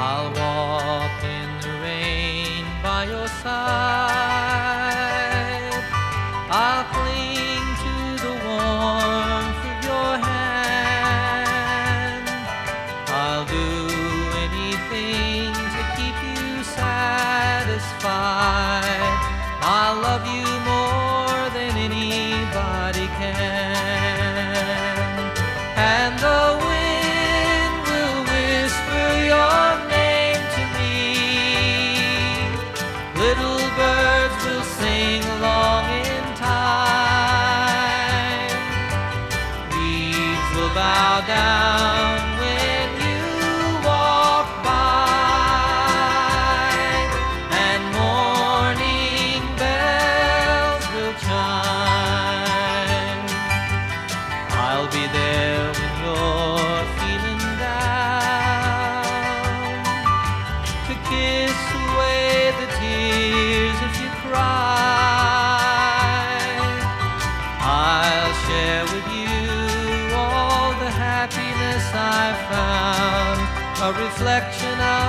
I'll walk in the rain by your side. I'll cling to the warmth of your hand. I'll do anything to keep you satisfied. I'll love you more than anybody can. And the wind will whisper your name to me. Little birds will sing along in time. Leaves will bow down when you walk by, and morning bells will chime. I'll be there when you're feeling down, to kiss away the tears if you cry. I'll share with you all the happiness I've found, a reflection of